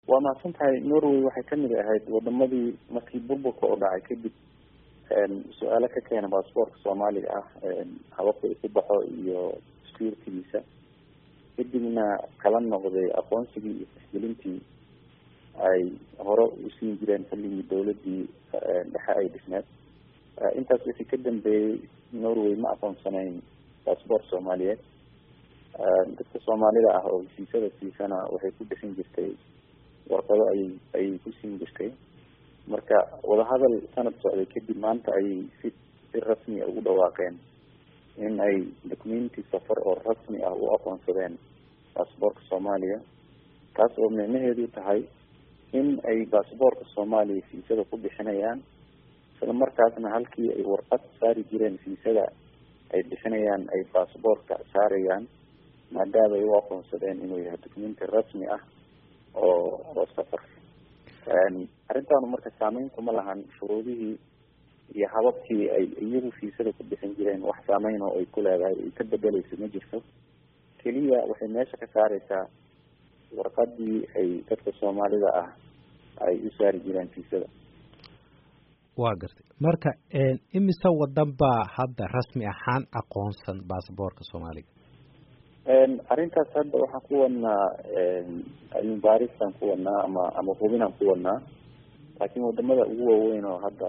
waa mahadsantahay. Norway waxay kamid ahayd wadamadii markii burburka oo dhacay kadib su-aalo ka keena baasaboorka Soomaaliga ah, hababka uu ku baxo iyo securitygiisa, kadibna kala noqday aqoonsigii iyo tixgelintii ay hore u siin jireen xilligii dawladii dhexe ay dhisneed. intaas wixii ka dambeeyey Norway ma aqoonsanayn baasaboorka Soomaaliyeed. dadka Soomaalida ah oo fiisada siisana waxay ku bixin jirtay warqado ayay ku siin jirtay. marka wadahadal sanad socday kadib maanta ayay si rasmi ah ugu dhawaaqeen in ay documenti safar oo rasmi ah u aqoonsadeen baasaboorka Soomaaliya, taas oo micnaheedu tahay in ay baasaboorka Soomaaliya fiisada ku bixinayaan, isla markaasna halkii ay warqad saari jireen fiisada ay bixinayaan ay baasaboorka saarayaan, maadaama ay u aqoonsadeen inuu yahay documenti rasmi ah oo safar. arrintaanu marka saameyn kuma lahan shuruudihii iyo hababkii ay iyagu fiisada ku bixin jireen. wax saameyn oo ay ku leedahay ay ka bedeleyso ma jirto. keliya waxay meesha ka saareysaa warqadii ay dadka Soomaalida ah ay u saari jireen fiisada. waa gartay. marka imise wadan baa hadda rasmi ahaan aqoonsan baasaboorka Soomaaliga? arrintaas hadda waxaan ku wadnaa cilmi baarisaan ku wadnaa ama hubinaan ku wadnaa, laakiin wadamada ugu waaweyn oo hadda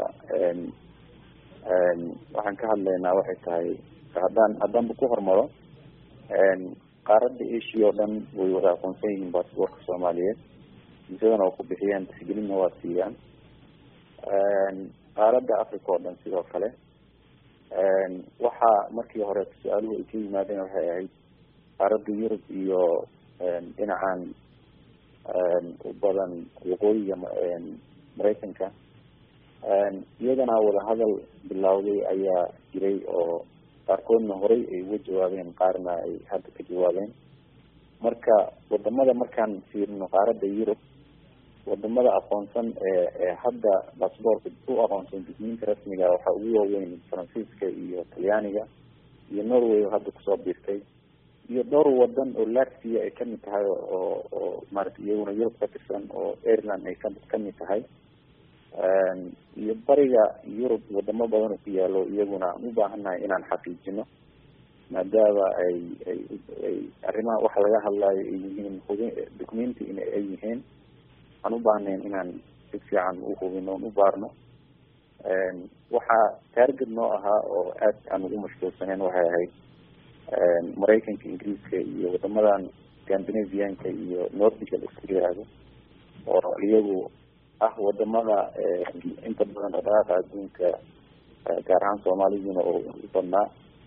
waxaan ka hadlaynaa waxay tahay haddaanba ku hormaro qaaradda Asia oo dhan way wada aqoonsan yihiin baasaboorka Soomaaliyeed, fiisadana oo ku bixiyaan, tixgelinna waa siiyaan. qaaradda Africa oo dhan sidoo kale. waxaa markii hore su-aaluhu ay ka yimaadeen waxay ahayd qaaradda Yurub iyo dhinacan u badan waqooyiga Mareykanka. iyagana wadahadal bilowday ayaa jiray oo qaarkoodna horey ay uga jawaabeen, qaarna ay hadda ka jawaabeen. marka wadamada markaan fiirino qaaradda Yurub, wadamada aqoonsan ee hadda baasaboorka u aqoonsan documenti rasmiga waxaa ugu waaweyn Faransiiska iyo Talyaaniga iyo Norway oo hadda kusoo biirtay, iyo dhowr wadan oo Latvia ay kamid tahay oo maaragtay iyaguna Yurub ka tirsan, oo Ireland ay kamid tahay, iyo bariga Yurub wadamo badan oo ku yaalo iyaguna aan u baahannahay inaan xaqiijino, maadaama ay arrimaha waxa laga hadlayo ay yihiin documenti in ay yihiin. aan u baahnayn inaan si fiican u hubino u baarno. waxaa target noo ahaa oo aad aan ugu mashquulsanayn waxay ahayd Mareykanka, Ingiriiska iyo wadamadan Scandinavianka iyo Nordica la isku yiraahdo, oo iyagu ah wadamada inta badan dhaqaaqa adduunka gaar ahaan Soomaaliduna oo u badnaa,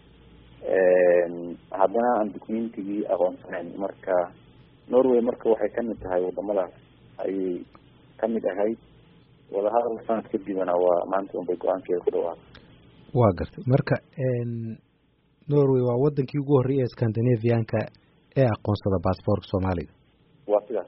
haddana aan documentigii aqoonsanayn. marka Norway marka waxay kamid tahay wadamadaas ayay kamid ahayd. wadahadal sanad kadibna waa maanta unbay go-aankeeda ku dhawaaqay. waa gartay. marka Norway waa wadankii ugu horreeyay Scandinavianka ee aqoonsada baasaboorka Soomaaliga. waa sidaas.